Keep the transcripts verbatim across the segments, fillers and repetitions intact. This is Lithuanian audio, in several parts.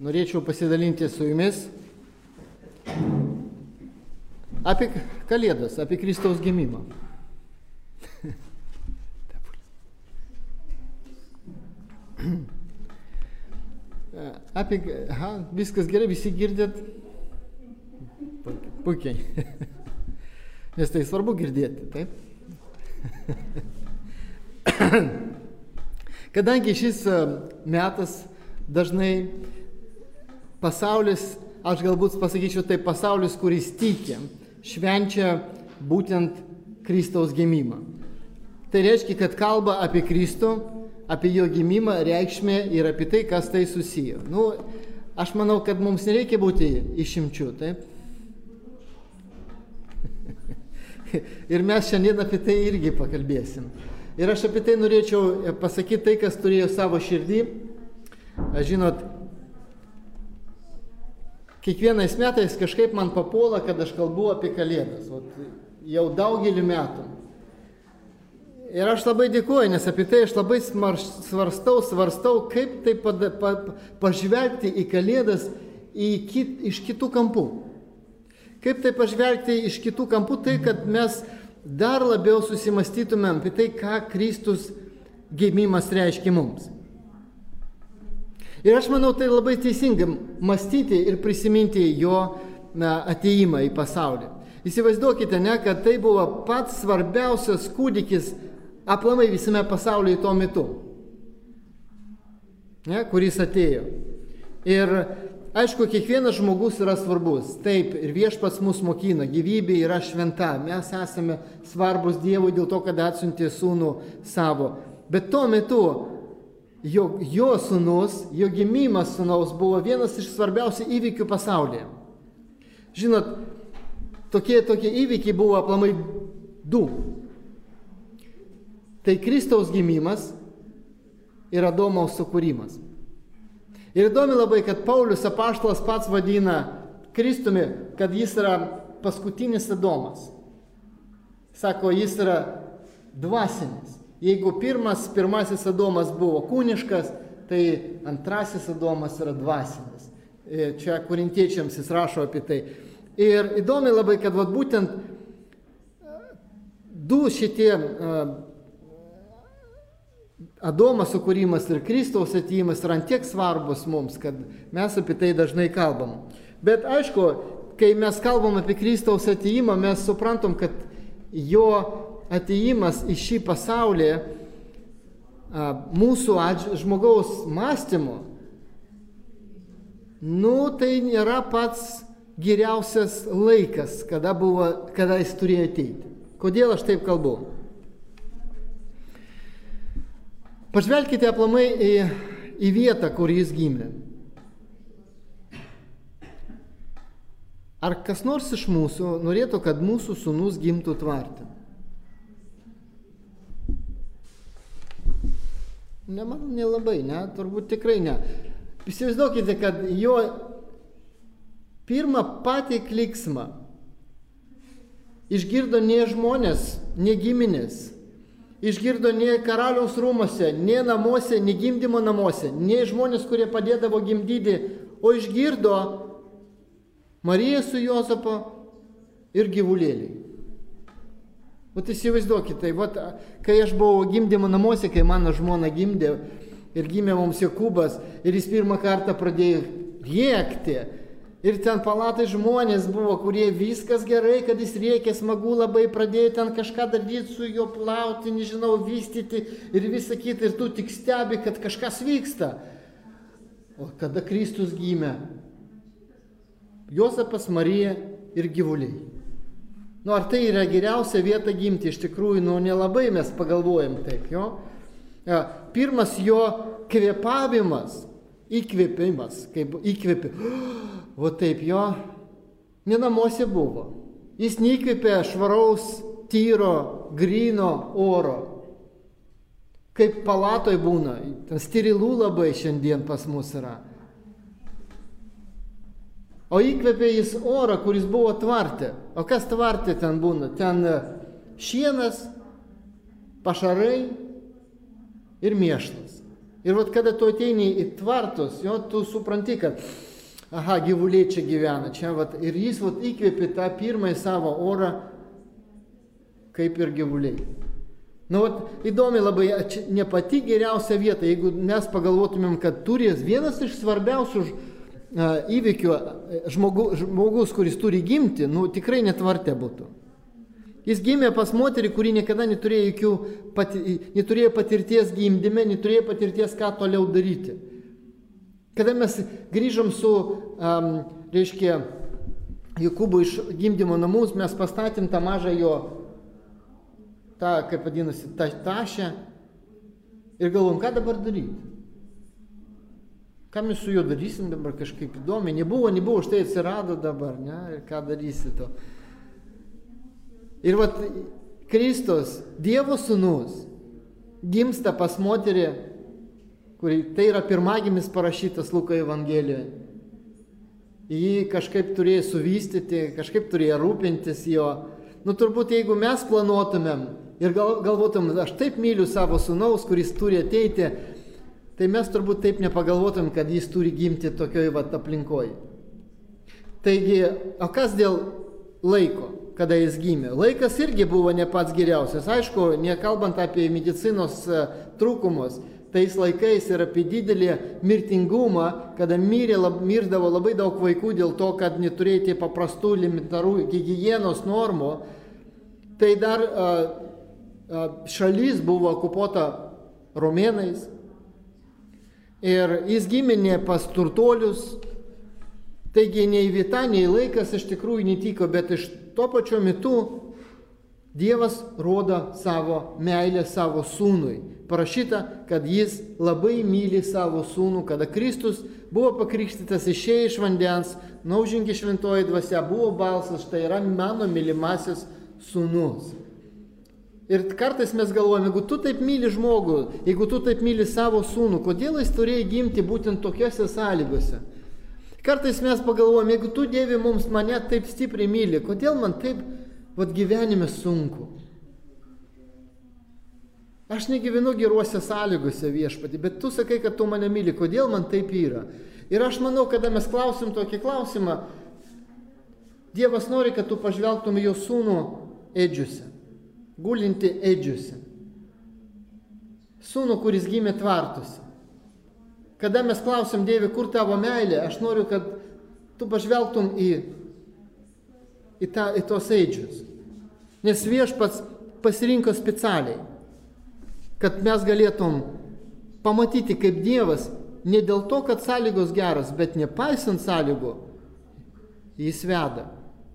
norėčiau pasidalinti su jumis apie Kalėdas, apie Kristaus gimimą. Apie, aha, viskas gerai, visi girdėt? Puikiai. Nes tai svarbu girdėti, taip? Kadangi šis metas dažnai pasaulis, aš galbūt pasakyčiau tai pasaulis, kuris tiki, švenčia būtent Kristaus gimimą. Tai reiškia, kad kalba apie Kristų, apie jo gimimą, reikšmę ir apie tai, kas tai susiję. Nu, aš manau, kad mums nereikia būti išimčių, taip? Ir mes šiandien apie tai irgi pakalbėsim. Ir aš apie tai norėčiau pasakyti tai, kas turėjo savo širdį. Žinot, kiekvienais metais kažkaip man papuola, kad aš kalbu apie Kalėdas. Ot, jau daugelį metų. Ir aš labai dėkuoju, nes apie tai aš labai svarstau, svarstau, kaip tai pa, pa, pažvelgti į Kalėdas į kit, iš kitų kampų. Kaip tai pažvelgti iš kitų kampų, tai kad mes dar labiau susimastytumėm apie tai, ką Kristus gimimas reiškia mums. Ir aš manau, tai labai teisinga mąstyti ir prisiminti jo na, atėjimą į pasaulį. Įsivaizduokite, ne, kad tai buvo pats svarbiausias kūdikis aplamai visame pasaulyje tuo metu, ne, kuris atėjo. Ir aišku, kiekvienas žmogus yra svarbus. Taip, ir Viešpats mus mokina, gyvybė yra šventa. Mes esame svarbus Dievui dėl to, kad atsiuntė sūnų savo. Bet tuo metu jo, jo sūnus, jo gimimas sūnaus buvo vienas iš svarbiausių įvykių pasaulyje. Žinot, tokie, tokie įvykiai buvo aplamai du. Tai Kristaus gimimas ir Adomo sukūrimas. Ir įdomi labai, kad Paulius apaštalas pats vadina Kristumi, kad jis yra paskutinis Adomas. Sako, jis yra dvasinis. Jeigu pirmas, pirmasis Adomas buvo kūniškas, tai antrasis Adomas yra dvasinis. Čia korintiečiams jis rašo apie tai. Ir įdomi labai, kad vat, būtent du šitie Adomo sukūrimas ir Kristaus atėjimas yra tiek svarbus mums, kad mes apie tai dažnai kalbam. Bet aišku, kai mes kalbam apie Kristaus atėjimą, mes suprantam, kad jo atėjimas į šį pasaulį mūsų žmogaus mąstymu, nu, tai nėra pats geriausias laikas, kada, buvo, kada jis turėjo ateiti. Kodėl aš taip kalbu? Pažvelkite aplamai į, į vietą, kur jis gimė. Ar kas nors iš mūsų norėtų, kad mūsų sūnus gimtų tvarte? Ne, man nelabai, ne, turbūt tikrai ne. Įsivaizduokite, kad jo pirmą patį kliksmą išgirdo ne žmonės, ne giminės. Išgirdo ne karaliaus rūmose, ne namuose, ne gimdymo namuose, ne žmonės, kurie padėdavo gimdyti, o išgirdo Mariją su Jozapu ir gyvulėliai. Vat įsivaizduokite, tai, vat, kai aš buvau gimdymo namuose, kai mano žmona gimdė ir gimė mums Jokūbas, ir jis pirmą kartą pradėjo rėkti. Ir ten palatai žmonės buvo, kurie viskas gerai, kad jis rėkė, smagu labai, pradėjo ten kažką daryti su juo, plauti, nežinau, vystyti ir visą kitą. Ir tu tik stebi, kad kažkas vyksta. O kada Kristus gimė? Jozapas, Marija ir gyvuliai. Nu, ar tai yra geriausia vieta gimti? Iš tikrųjų, nu, nelabai mes pagalvojam taip, jo. Pirmas jo kvėpavimas, įkvėpimas, kaip įkvėpė. O taip jo, ne namuose buvo. Jis neįkvėpė švaraus, tyro, gryno oro. Kaip palatoj būna, ten sterilų labai šiandien pas mus yra. O įkvėpė jis orą, kuris buvo tvarte. O kas tvarte ten būna? Ten šienas, pašarai ir mėšlas. Ir vat kada tu ateini į tvartus, jo, tu supranti, kad, aha, gyvuliai čia gyvena, čia vat, ir jis vat įkvėpė tą pirmąjį savo orą, kaip ir gyvuliai. Nu, vat, įdomi labai, čia ne pati geriausia vieta, jeigu mes pagalvotumėm, kad turės vienas iš svarbiausių uh, įvykių žmogu, žmogus, kuris turi gimti, nu, tikrai netvarte būtų. Jis gimė pas moterį, kuri niekada neturėjo, jokių, pati, neturėjo patirties gimdyme, neturėjo patirties, ką toliau daryti. Kada mes grįžom su, um, reiškia, Jokūbu iš gimdymo namus, mes pastatėm tą mažą jo, tą, kaip vadinasi, tą tašę ir galvom, ką dabar daryti. Ką mes su juo darysim dabar kažkaip įdomi. Nebuvo, nebuvo, štai atsirado dabar, ne, ir ką darysi to. Ir vat Kristus, Dievo sūnus, gimsta pas moterį, kuri tai yra pirmagimis parašytas Luko Evangelijoje. Jį kažkaip turėjo suvystyti, kažkaip turėjo rūpintis jo. Nu turbūt jeigu mes planuotumėm ir gal, galvotum, aš taip myliu savo sūnaus, kuris turi ateiti, tai mes turbūt taip nepagalvotum, kad jis turi gimti tokioj vat aplinkoje. Taigi, o kas dėl laiko, kada jis gimė? Laikas irgi buvo ne pats geriausias. Aišku, nekalbant apie medicinos trūkumus, tais laikais ir apie didelį mirtingumą, kada mirė, lab, mirdavo labai daug vaikų dėl to, kad neturėjo paprastų elementarų higienos normų, tai dar a, a, šalis buvo okupuota romėnais ir jis gimė ne pas turtuolius. Taigi nei vieta, nei laikas iš tikrųjų netiko, bet iš to pačiu metu Dievas rodo savo meilę savo sūnui. Parašyta, kad jis labai myli savo sūnų, kada Kristus buvo pakrikštytas, išėjo iš vandens, naužingi šventoji dvasia, buvo balsas, štai yra mano mylimasis sūnus. Ir kartais mes galvojame, jeigu tu taip myli žmogų, jeigu tu taip myli savo sūnų, kodėl jis turėjo gimti būtent tokiose sąlygose? Kartais mes pagalvojame, jeigu tu, Dieve, mums mane taip stipriai myli, kodėl man taip vat, gyvenime sunku? Aš negyvenu geruose sąlygose, Viešpatie, bet tu sakai, kad tu mane myli, kodėl man taip yra? Ir aš manau, kada mes klausim tokį klausimą, Dievas nori, kad tu pažvelgtum jo sūnų ėdžiuose, gulinti ėdžiuose. Sūnų, kuris gimė tvartuose. Kada mes klausim, Dieve, kur tavo meilė, aš noriu, kad tu pažvelgtum į, į, tą, į tos eidžius. Nes Viešpats pasirinko specialiai, kad mes galėtum pamatyti, kaip Dievas, ne dėl to, kad sąlygos geras, bet nepaisant sąlygų, jis veda.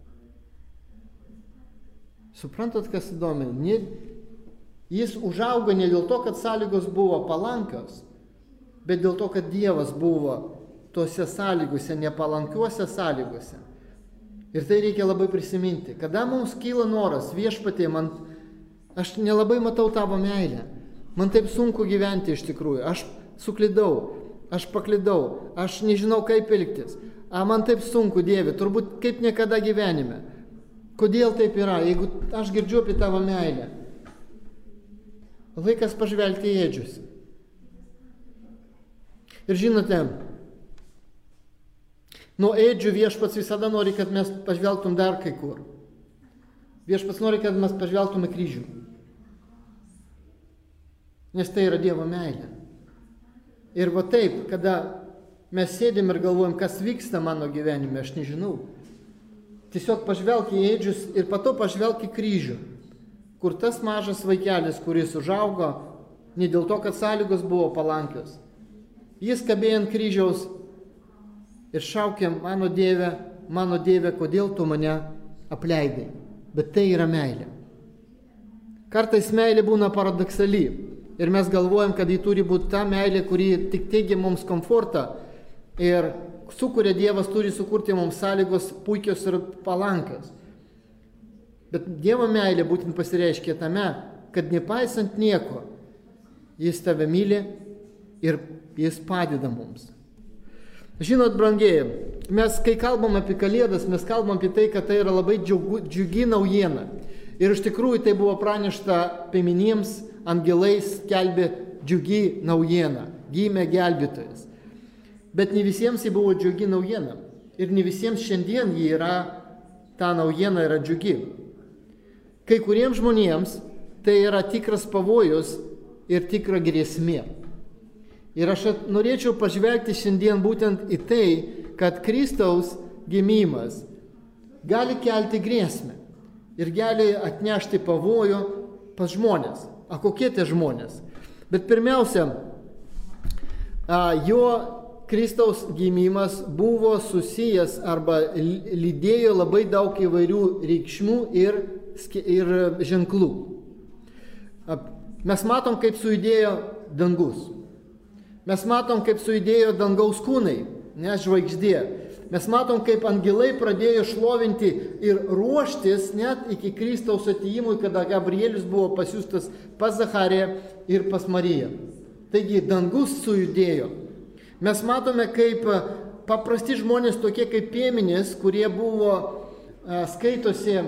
Suprantat, kas įdomi? Ne, jis užaugo ne dėl to, kad sąlygos buvo palankios, bet dėl to, kad Dievas buvo tose sąlygose, nepalankiuose sąlygose. Ir tai reikia labai prisiminti. Kada mums kyla noras, Viešpatie, man, aš nelabai matau tavo meilę. Man taip sunku gyventi iš tikrųjų. Aš suklydau, aš paklydau, aš nežinau, kaip elgtis. A, man taip sunku, Dieve, turbūt kaip niekada gyvenime. Kodėl taip yra, jeigu aš girdžiu apie tavo meilę? Laikas pažvelgti į ėdžius. Ir žinote, nuo ėdžių Viešpats visada nori, kad mes pažvelgtum dar kai kur. Viešpats nori, kad mes pažvelgtum į kryžių. Nes tai yra Dievo meilė. Ir va taip, kada mes sėdėm ir galvojam, kas vyksta mano gyvenime, aš nežinau. Tiesiog pažvelk į ėdžius ir po to pažvelk į kryžių, kur tas mažas vaikelis, kuris užaugo, ne dėl to, kad sąlygos buvo palankios. Jis kabėjo ant kryžiaus ir šaukė, mano Dieve, mano Dieve, kodėl tu mane apleidai. Bet tai yra meilė. Kartais meilė būna paradoksali ir mes galvojam, kad ji turi būti ta meilė, kuri tik teigia mums komfortą ir sukuria Dievas, turi sukurti mums sąlygos puikios ir palankios. Bet Dievo meilė būtent pasireiškia tame, kad nepaisant nieko, jis tave myli ir jis padeda mums. Žinot, brangieji, mes kai kalbam apie Kalėdas, mes kalbam apie tai, kad tai yra labai džiugu, džiugi naujiena. Ir iš tikrųjų tai buvo pranešta piemenėms, angelais skelbė džiugi naujiena. gimė gelbėtojas. Bet ne visiems jį buvo džiugi naujiena. Ir ne visiems šiandien jį yra, ta naujiena yra džiugi. Kai kuriems žmonėms tai yra tikras pavojus ir tikra grėsmė. Ir aš norėčiau pažvelgti šiandien būtent į tai, kad Kristaus gimimas gali kelti grėsmę ir gali atnešti pavojų pas žmonės. A kokie tie žmonės? Bet pirmiausia, jo Kristaus gimimas buvo susijęs arba lydėjo labai daug įvairių reikšmių ir, ir ženklų. Mes matom, kaip sujudėjo dangus. Mes matom, kaip sujudėjo dangaus kūnai, ne žvaigždė. Mes matom, kaip angelai pradėjo šlovinti ir ruoštis net iki Kristaus atėjimui, kada Gabrielius buvo pasiųstas pas Zachariją ir pas Mariją. Taigi dangus sujudėjo. Mes matome, kaip paprasti žmonės, tokie kaip piemenys, kurie buvo skaitosi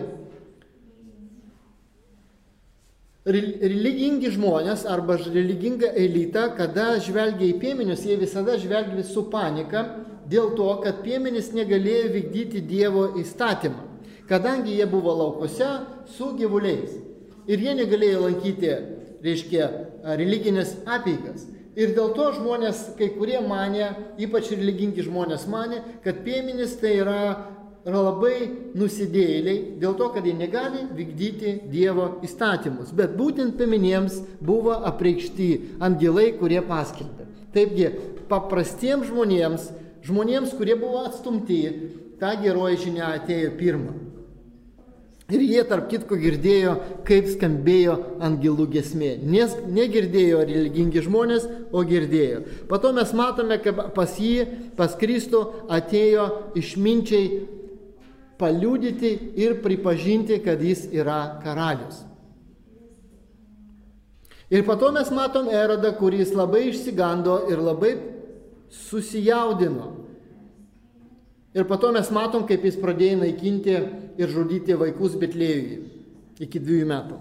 religingi žmonės arba religinga elita, kada žvelgia į piemenius, jie visada žvelgia su panika dėl to, kad piemenys negalėjo vykdyti Dievo įstatymą, kadangi jie buvo laukose su gyvuliais. Ir jie negalėjo lankyti, reiškia, religinės apeigas. Ir dėl to žmonės, kai kurie manė, ypač religingi žmonės manė, kad piemenys tai yra, yra labai nusidėjėliai, dėl to, kad jie negali vykdyti Dievo įstatymus. Bet būtent piemenėms buvo apreikšti angelai, kurie paskelbė. Taipgi, paprastiems žmonėms, žmonėms, kurie buvo atstumti, ta geroji žinia atėjo pirmą. Ir jie tarp kitko girdėjo, kaip skambėjo angelų giesmė. Nes negirdėjo religingi žmonės, o girdėjo. Po to mes matome, kad pas jį, pas Kristų atėjo išminčiai paliudyti ir pripažinti, kad jis yra karalius. Ir po to mes matom Erodą, kuris labai išsigando ir labai susijaudino. Ir po to mes matom, kaip jis pradėjo naikinti ir žudyti vaikus Betlėjuje iki dviejų metų.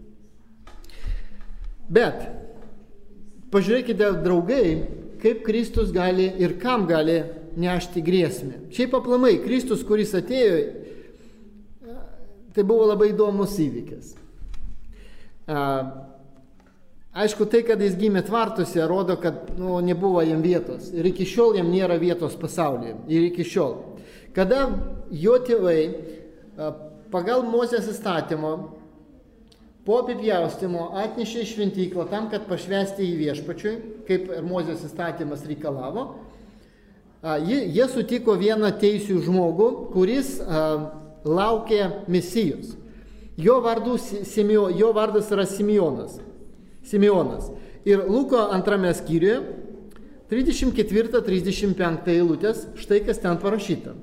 Bet pažiūrėkite, draugai, kaip Kristus gali ir kam gali nešti grėsmę. Šiaip aplamai, Kristus, kuris atėjo, tai buvo labai įdomus įvykis. Aišku, tai, kad jis gimė tvartuose, rodo, kad nu, nebuvo jam vietos. Ir iki šiol jam nėra vietos pasaulyje. Ir iki šiol. Kada jo tėvai pagal Mozės įstatymo po apipjaustimo atnešė į šventyklą tam, kad pašvęsti į viešpačiui, kaip ir Mozės įstatymas reikalavo, jie sutiko vieną teisių žmogų, kuris laukė Mesijos. Jo, vardu, jo vardas yra Simeonas. Simeonas. Ir Luko antrame skyriuje, trisdešimt ketvirta trisdešimt penkta eilutės, štai kas ten parašyta.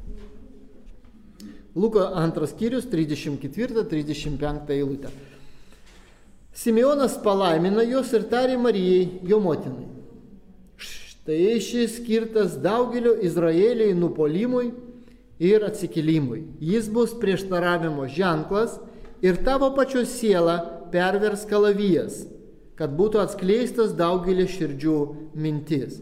Luko antras skyrius, trisdešimt ketvirta trisdešimt penkta eilutė. Simeonas palaimina juos ir tarė Marijai, jo motinai. Štai šis skirtas daugelio Izraeliai nupolimui ir atsikilimui. Jis bus prieštaravimo ženklas ir tavo pačios siela pervers kalavijas, kad būtų atskleistas daugelio širdžių mintis.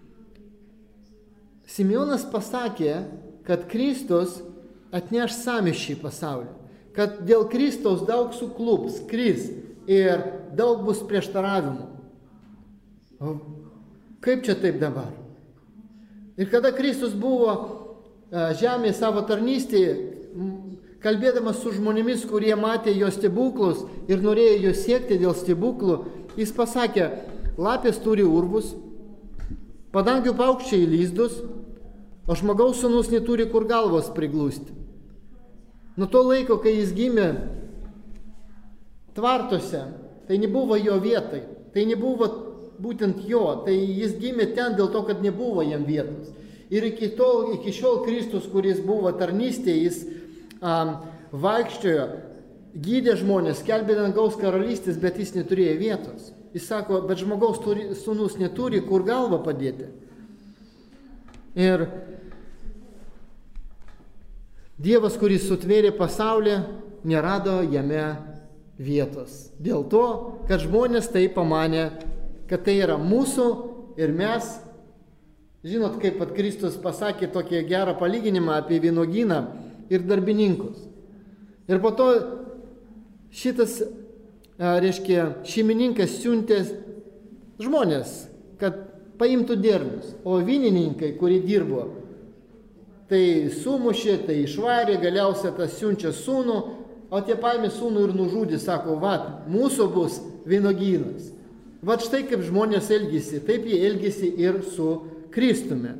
Simeonas pasakė, kad Kristus atneš sąmyšį pasaulį, kad dėl Kristaus daug suklups, kris ir daug bus prieštaravimų. O kaip čia taip dabar? Ir kada Kristus buvo žemėje savo tarnystėje, kalbėdamas su žmonėmis, kurie matė jo stebuklus ir norėjo jo siekti dėl stebuklų, jis pasakė, lapės turi urvus, padangių paukščiai lizdus, o žmogaus sūnus neturi kur galvos priglūsti. Nuo to laiko, kai jis gimė tvartuose, tai nebuvo jo vietai, tai nebuvo būtent jo, tai jis gimė ten dėl to, kad nebuvo jam vietos. Ir iki, tol, iki šiol Kristus, kuris buvo tarnystėje, jis um, vaikščiojo, gydė žmonės, skelbė dangaus karalystės, bet jis neturėjo vietos. Jis sako, bet žmogaus turi, sūnus neturi kur galvą padėti. Ir Dievas, kuris sutvėrė pasaulį, nerado jame vietos. Dėl to, kad žmonės tai pamanė, kad tai yra mūsų ir mes. Žinot, kaip pat Kristus pasakė tokį gerą palyginimą apie vynuogyną ir darbininkus. Ir po to šitas, reiškia, šeimininkas siuntė žmonės, kad paimtų derlius, o vynininkai, kurie dirbo, tai sumušė, tai išvarė, galiausiai tas siunčia sūnų, o tie paėmė sūnų ir nužudė, sako, va, mūsų bus vynuogynas. Va štai kaip žmonės elgėsi, taip jie elgėsi ir su Kristumi.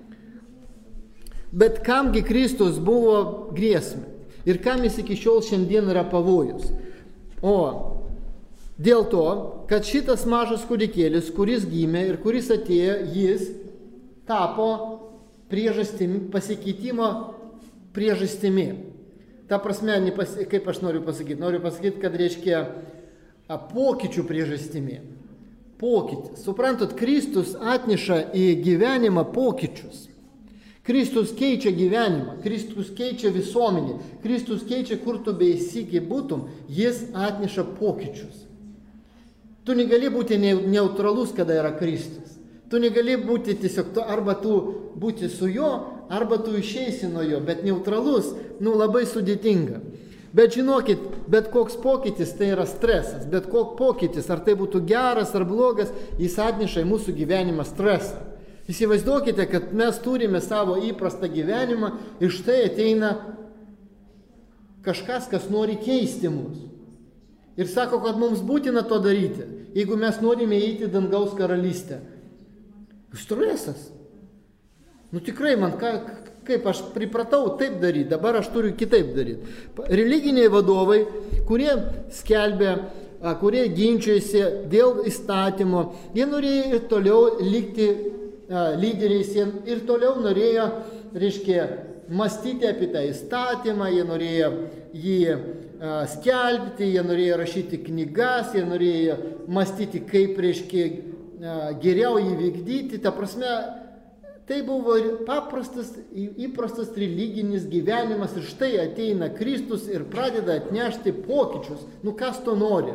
Bet kamgi Kristus buvo grėsmė ir kam jis iki šiol šiandien yra pavojus? O dėl to, kad šitas mažas kūdikėlis, kuris gimė ir kuris atėjo, jis tapo priežastimi, pasikeitimo priežastimi. Ta prasme, kaip aš noriu pasakyti, noriu pasakyti, kad reiškia pokyčių priežastimi. Pokytis. Suprantat, Kristus atneša į gyvenimą pokyčius. Kristus keičia gyvenimą, Kristus keičia visuomenį, Kristus keičia, kur tu beisiki būtum, jis atneša pokyčius. Tu negali būti neutralus, kada yra Kristus. Tu negali būti tiesiog, arba tu būti su juo, arba tu išeisi nuo jo, bet neutralus, nu labai sudėtinga. Bet žinokit, bet koks pokytis tai yra stresas, bet koks pokytis, ar tai būtų geras ar blogas, jis atneša į mūsų gyvenimą stresą. Įsivaizduokite, kad mes turime savo įprastą gyvenimą ir štai ateina kažkas, kas nori keisti mus. Ir sako, kad mums būtina to daryti, jeigu mes norime įeiti į dangaus karalystę. Stresas. Nu tikrai man, ką, kaip aš pripratau taip daryti, dabar aš turiu kitaip daryti. Religiniai vadovai, kurie skelbia, kurie ginčiasi dėl įstatymo, jie norėjo ir toliau likti lyderiais, jie ir toliau norėjo, reiškia, mąstyti apie tą įstatymą, jie norėjo jį skelbti, jie norėjo rašyti knygas, jie norėjo mąstyti, kaip, reiškia, geriau jį vykdyti. Ta prasme, tai buvo paprastas, įprastas religinis gyvenimas ir štai ateina Kristus ir pradeda atnešti pokyčius. Nu kas to nori?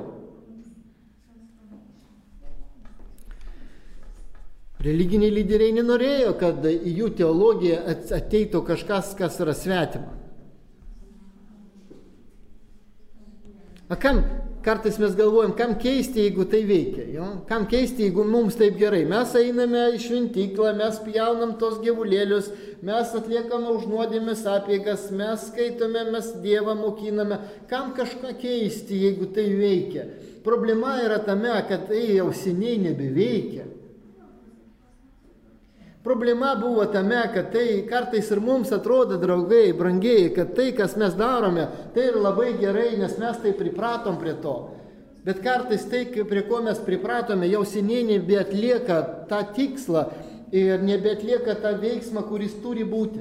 Religiniai lyderiai nenorėjo, kad į jų teologiją ateitų kažkas, kas yra svetima. A kam, kartais mes galvojam, kam keisti, jeigu tai veikia, jo? Kam keisti, jeigu mums taip gerai. Mes einame į šventyklą, mes pjaunam tos gyvulėlius, mes atliekame už nuodėmes apeigas, mes skaitome, mes Dievą mokiname. Kam kažką keisti, jeigu tai veikia? Problema yra tame, kad tai jau seniai nebeveikia. Problema buvo tame, kad tai kartais ir mums atrodo, draugai, brangiai, kad tai, kas mes darome, tai yra labai gerai, nes mes tai pripratom prie to. Bet kartais tai, prie ko mes pripratome, jau seniai nebeatlieka tą tikslą ir nebeatlieka tą veiksmą, kuris turi būti.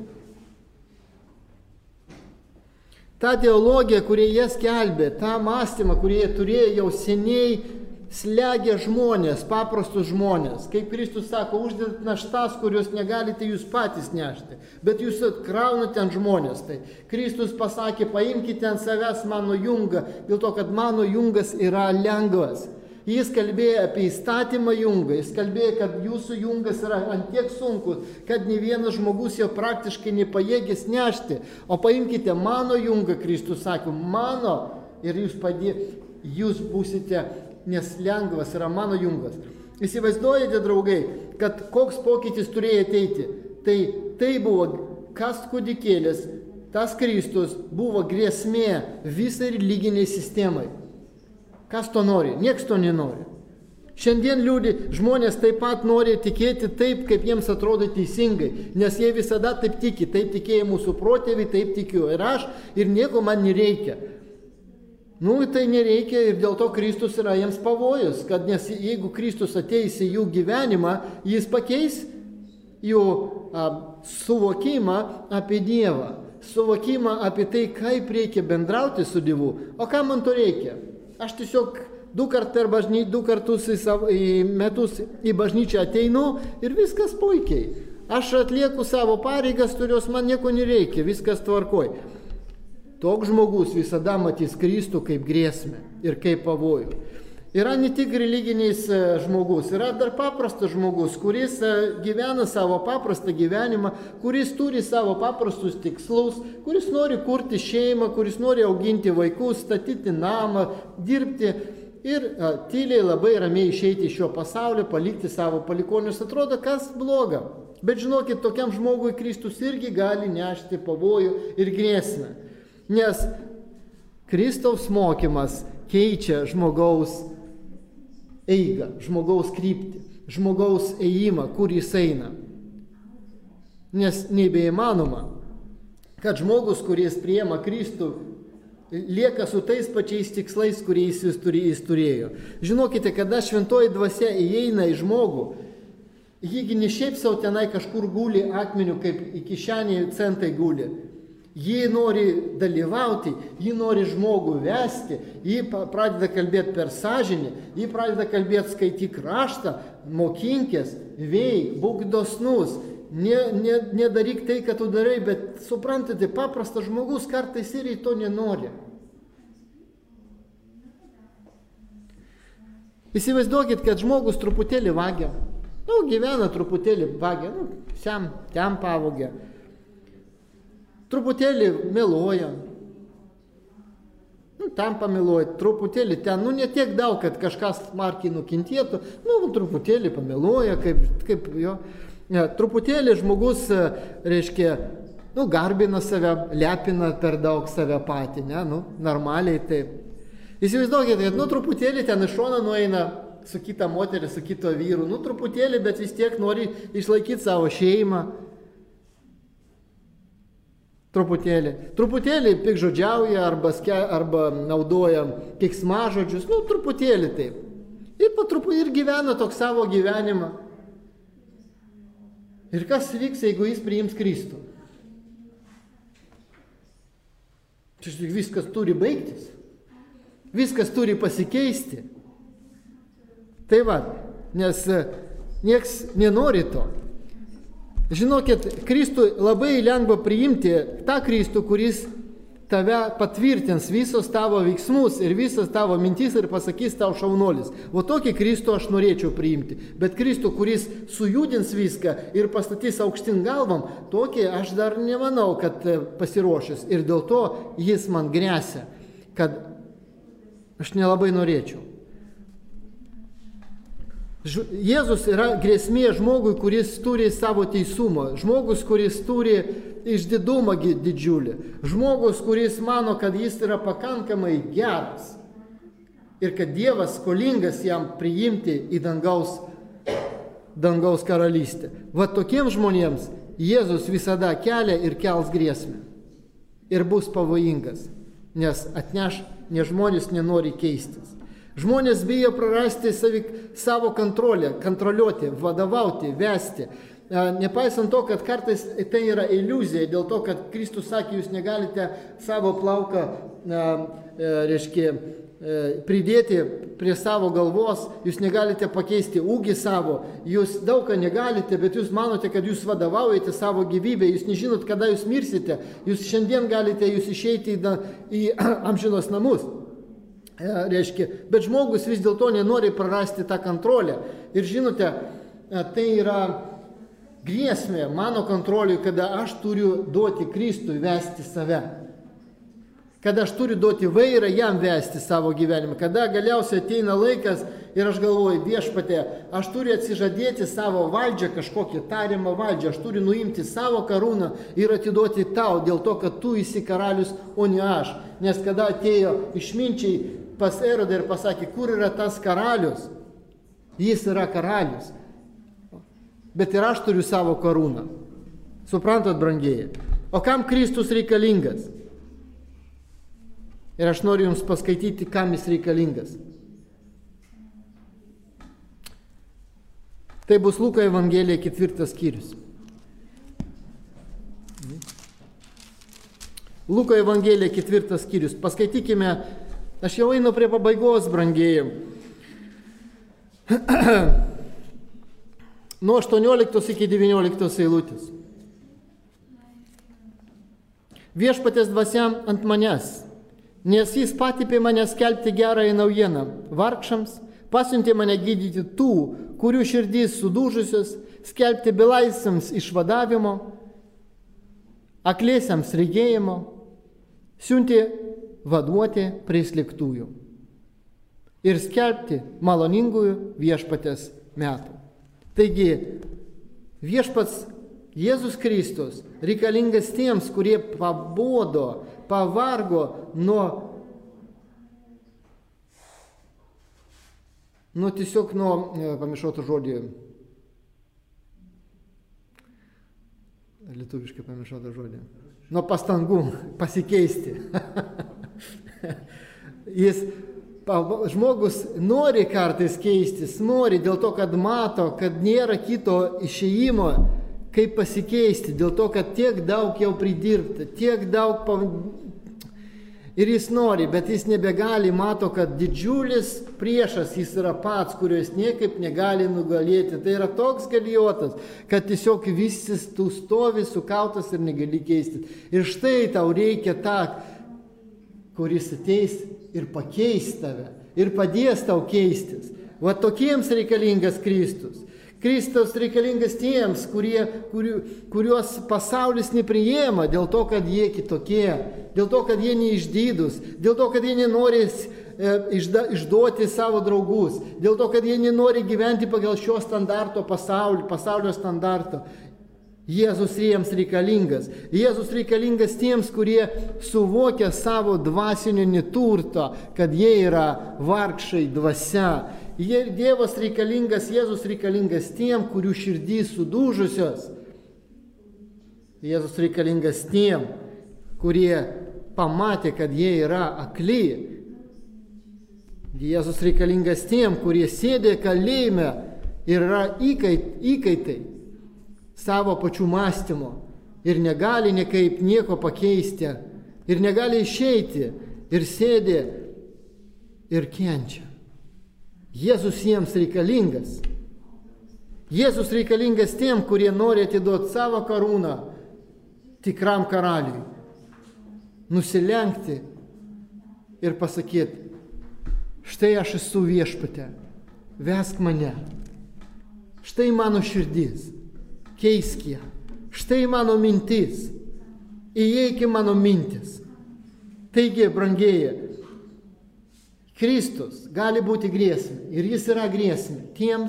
Ta teologija, kurie jie skelbė, tą mąstymą, kurie jie turėjo, jau seniai slegia žmonės, paprastus žmonės. Kaip Kristus sako, uždedat naštas, kurios negalite jūs patys nešti, bet jūs atkraunate ant žmonės. Tai Kristus pasakė, paimkite ant savęs mano jungą, dėl to, kad mano jungas yra lengvas. Jis kalbėjo apie įstatymą jungą, jis kalbėjo, kad jūsų jungas yra antiek sunkus, kad ne vienas žmogus jo praktiškai nepajėgės nešti. O paimkite mano jungą, Kristus sakė, mano, ir jūs, padė, jūs būsite, nes lengvas yra mano jungas. Įsivaizduojate, draugai, kad koks pokytis turėjo ateiti. Tai tai buvo, kas kūdikėlis, tas Kristus buvo grėsmė visai religiniai sistemai. Kas to nori? Niekas to nenori. Šiandien liūdį žmonės taip pat nori tikėti taip, kaip jiems atrodo teisingai, nes jie visada taip tiki, taip tikėjo mūsų protėviai, taip tikiu ir aš, ir nieko man nereikia. Nu, tai nereikia ir dėl to Kristus yra jiems pavojus, kad nes jeigu Kristus ateis į jų gyvenimą, jis pakeis jų a, suvokimą apie Dievą, suvokimą apie tai, kaip reikia bendrauti su Dievu. O ką man to reikia? Aš tiesiog du, kart per bažny, du kartus į, savo, į metus į bažnyčią ateinu ir viskas puikiai. Aš atlieku savo pareigas, kurios man nieko nereikia, viskas tvarkoj. Toks žmogus visada matys Kristų kaip grėsmę ir kaip pavojų. yra ne tik religinis žmogus, yra dar paprastas žmogus, kuris gyvena savo paprastą gyvenimą, kuris turi savo paprastus tikslus, kuris nori kurti šeimą, kuris nori auginti vaikus, statyti namą, dirbti ir a, tyliai labai ramiai išeiti iš šio pasaulio, palikti savo palikonius. Atrodo, kas bloga. Bet žinokit, tokiam žmogui Kristus irgi gali nešti pavojų ir grėsmę. Nes Kristaus mokymas keičia žmogaus eigą, žmogaus kryptį, žmogaus ėjimą, kur jis eina. Nes nebeįmanoma, kad žmogus, kuris priima Kristų, lieka su tais pačiais tikslais, kuriais jis, turi, jis turėjo. Žinokite, kada šventoji dvasia įeina į žmogų, jįgi ne šiaip savo tenai kažkur guli akmeniu, kaip į kišenį centai guli. Ji nori dalyvauti, ji nori žmogų vesti, ji pradeda kalbėti per sąžinį, ji pradeda kalbėti skaityk raštą, mokinkės, veik, būk dosnus, ne, ne, nedaryk tai, ką tu darai, bet suprantate, paprastas žmogus kartais ir į to nenori. Įsivaizduokit, kad žmogus truputėlį vagia, nu, gyvena truputėlį vagia, nu, šiam, ten pavogia. Truputėlį meluoja, nu, tam pameluoja, truputėlį ten, nu, ne tiek daug, kad kažkas smarkiai nukentėtų, nu, truputėlį pameluoja, kaip, kaip jo, ja, truputėlį žmogus, reiškia, nu, garbina save, lepina per daug save patį, ne, nu, normaliai taip. Įsivaizduokite, kad, nu, truputėlį ten iš šono nueina su kita moterį, su kito vyru, nu, truputėlį, bet vis tiek nori išlaikyti savo šeimą. Truputėlį. Truputėlį pikžodžiauja arba, ske, arba naudoja keiksmažodžius, nu, truputėlį taip. Ir patruputį ir gyvena toks savo gyvenimą. Ir kas vyks, jeigu jis priims Kristų? Viskas turi baigtis. Viskas turi pasikeisti. Tai va, nes nieks nenori to. Žinokit, Kristų labai lengva priimti tą Kristų, kuris tave patvirtins visos tavo veiksmus ir visas tavo mintis ir pasakys tau šaunuolis. O tokį Kristų aš norėčiau priimti. Bet Kristų, kuris sujudins viską ir pastatys aukštin galvom, tokį aš dar nemanau, kad pasiruošęs. Ir dėl to jis man gresia, kad aš nelabai norėčiau. Jėzus yra grėsmė žmogui, kuris turi savo teisumą, žmogus, kuris turi išdidumą didžiulį, žmogus, kuris mano, kad jis yra pakankamai geras ir kad Dievas skolingas jam priimti į dangaus, dangaus karalystę. Va tokiems žmonėms Jėzus visada kelia ir kels grėsmę ir bus pavojingas, nes atneš, nes žmonės nenori keistis. Žmonės bijo prarasti savi, savo kontrolę, kontroliuoti, vadovauti, vesti. Nepaisant to, kad kartais tai yra iliuzija, dėl to, kad Kristus sakė, jūs negalite savo plauką, reiškia, pridėti prie savo galvos, jūs negalite pakeisti ūgį savo, jūs daug ką negalite, bet jūs manote, kad jūs vadovaujate savo gyvybę, jūs nežinot, kada jūs mirsite, jūs šiandien galite jūs išeiti į, į amžinos namus. Reiškia, bet žmogus vis dėlto nenori prarasti tą kontrolę. Ir žinote, tai yra grėsmė mano kontroliui, kada aš turiu duoti Kristui vesti save. Kada aš turiu duoti vairą jam vesti savo gyvenimą. Kada galiausiai ateina laikas ir aš galvoju, viešpatie, aš turiu atsižadėti savo valdžią, kažkokią tariamą valdžią. Aš turiu nuimti savo karūną ir atiduoti tau, dėl to, kad tu esi karalius, o ne aš. Nes kada atėjo išminčiai pas Erodą ir pasakė, kur yra tas karalius, jis yra karalius. Bet ir aš turiu savo karūną. Suprantat, brangieji? O kam Kristus reikalingas? Ir aš noriu jums paskaityti, kam jis reikalingas. Tai bus Luko Evangelija ketvirtas skyrius. Luko Evangelija ketvirtas skyrius. Paskaitykime, aš jau einu prie pabaigos, brangieji. Nuo aštuonioliktos iki devynioliktos eilutės. Viešpaties dvasiam ant manęs, nes jis patipė mane skelbti gerąją naujieną vargšams, pasiuntė mane gydyti tų, kurių širdys sudužusios, skelbti belaisviams išvadavimo, aklėsiams regėjimo, siuntė vaduoti prislėgtųjų ir skelbti maloningųjų viešpatės metų. Taigi, viešpats Jėzus Kristus reikalingas tiems, kurie pabodo, pavargo nuo, nuo tiesiog nuo, pamiršau tą žodį, lietuviškai pamiršau tą žodį, nuo pastangų pasikeisti. Jis, žmogus nori kartais keistis, nori dėl to, kad mato, kad nėra kito išėjimo, kaip pasikeisti, dėl to, kad tiek daug jau pridirbta, tiek daug pav... ir jis nori, bet jis nebegali, mato, kad didžiulis priešas jis yra pats, kurio jis niekaip negali nugalėti. Tai yra toks galiotas, kad tiesiog visis tu stovi sukautas ir negali keisti. Ir štai tau reikia tą, kuris ateis ir pakeis tave, ir padės tau keistis. Va tokiems reikalingas Kristus. Kristus reikalingas tiems, kurie, kuriu, kuriuos pasaulis nepriėma dėl to, kad jie kitokie, dėl to, kad jie neišdydus, dėl to, kad jie nenori e, išda, išduoti savo draugus, dėl to, kad jie nenori gyventi pagal šio standarto pasaulio, pasaulio standarto. Jėzus jiems reikalingas. Jėzus reikalingas tiems, kurie suvokia savo dvasinio neturto, kad jie yra vargšai dvasia. Dievas reikalingas, Jėzus reikalingas tiem, kurių širdys sudužusios. Jėzus reikalingas tiem, kurie pamatė, kad jie yra akli. Jėzus reikalingas tiem, kurie sėdė kalėjime ir yra įkait, įkaitai savo pačių mąstymo ir negali niekaip nieko pakeisti ir negali išeiti ir sėdė ir kenčia. Jėzus jiems reikalingas. Jėzus reikalingas tiem, kurie nori atiduoti savo karūną tikram karaliui. Nusilenkti ir pasakyti, štai aš esu viešpatė, vesk mane. Štai mano širdis, keisk ją. Štai mano mintis, įeik į mano mintis. Taigi, brangieji, Kristus gali būti grėsmė ir jis yra grėsmė tiems,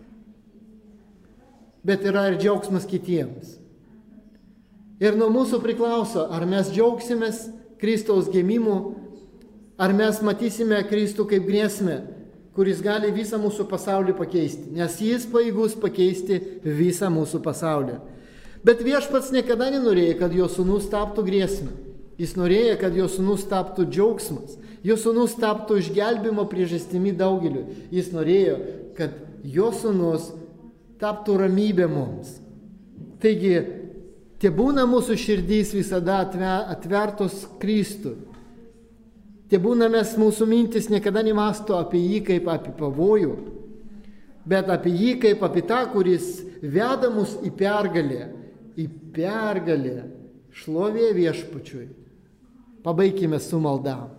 bet yra ir džiaugsmas kitiems. Ir nuo mūsų priklauso, ar mes džiaugsimės Kristaus gimimu, ar mes matysime Kristų kaip grėsmę, kuris gali visą mūsų pasaulį pakeisti, nes jis pajėgus pakeisti visą mūsų pasaulį. Bet viešpats niekada nenorėjo, kad jo sūnus taptų grėsmę. Jis norėjo, kad jo sūnus taptų džiaugsmas. Jo sūnus taptų išgelbimo priežastimi daugeliu. Jis norėjo, kad jo sūnus taptų ramybė mums. Taigi, tebūna mūsų širdys visada atvertos Kristui. Tebūna mes mūsų mintis niekada nemasto apie jį kaip apie pavojų, bet apie jį kaip apie tą, kuris veda mus į pergalę. Į pergalę. Šlovė viešpačiui. Pabaikime su malda.